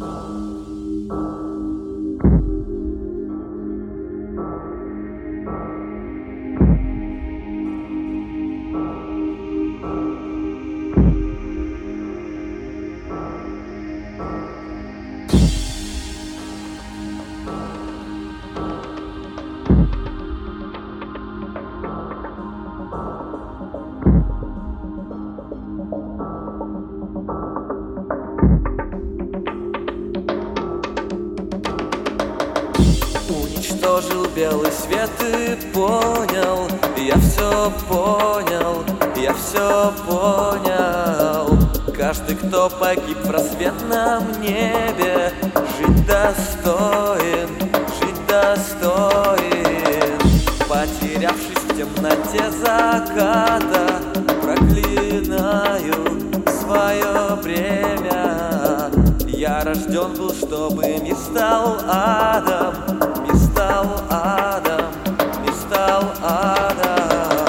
Уничтожил белый свет и понял, я все понял, я все понял. Каждый, кто погиб в рассветном небе, жить достоин, жить достоин. Потерявшись в темноте заката, проклинаю свое бремя. Я рожден был, чтобы мир стал адом, мир стал адом, мир стал адом.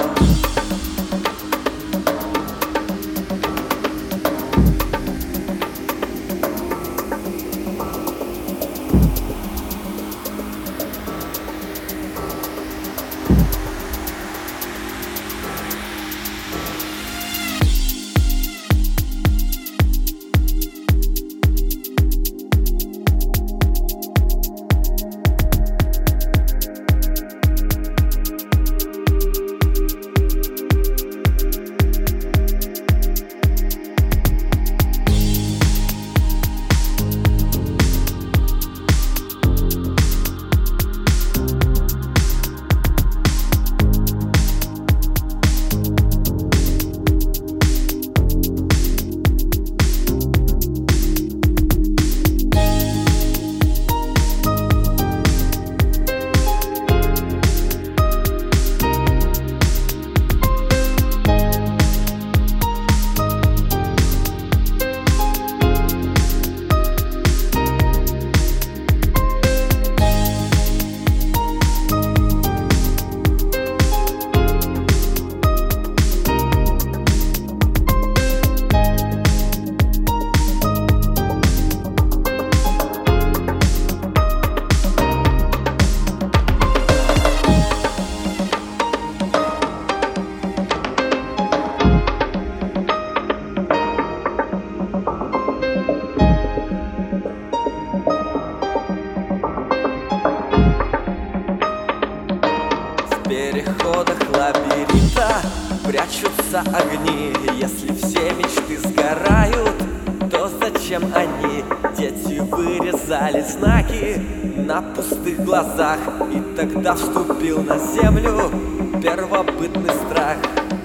В переходах лабиринта прячутся огни. Если все мечты сгорают, то зачем они? Дети вырезали знаки на пустых глазах, и тогда вступил на землю первобытный страх.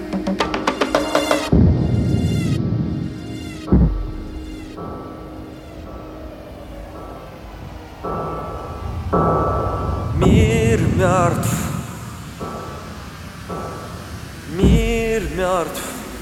Мир мертв, мир мертв.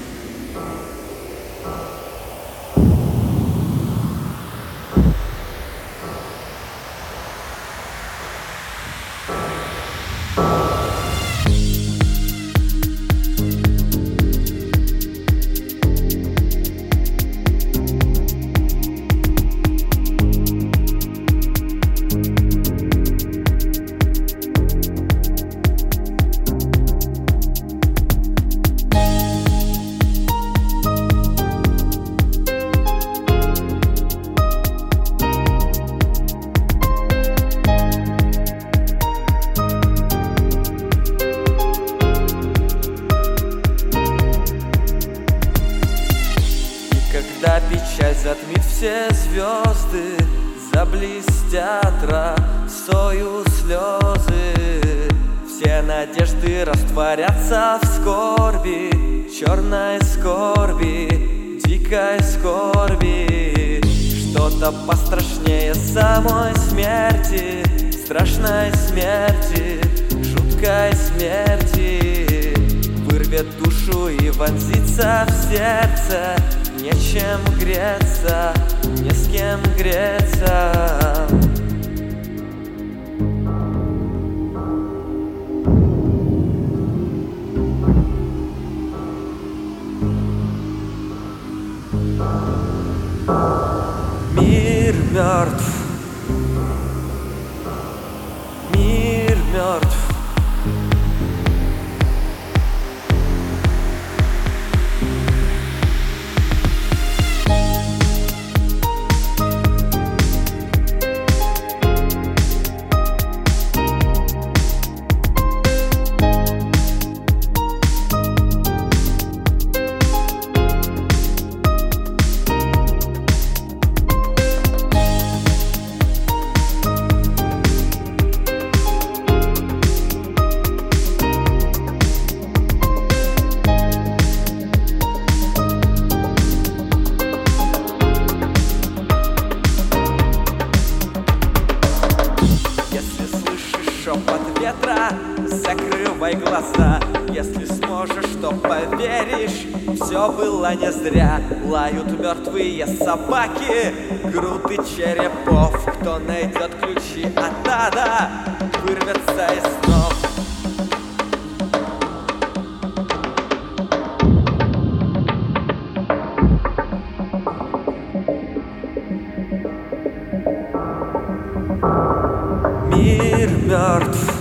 Когда печаль затмит все звезды, заблестят росою слезы, все надежды растворятся в скорби, черной скорби, дикой скорби. Что-то пострашнее самой смерти, страшной смерти, жуткой смерти. Вырвет душу и вонзится в сердце, нечем греться, не с кем греться. Мир мертв. Мир мертв. Шепот ветра, закрывай глаза. Если сможешь, то поверишь, все было не зря. Лают мертвые собаки, груды черепов. Кто найдет ключи от ада, вырвется из снов. Мир мертв.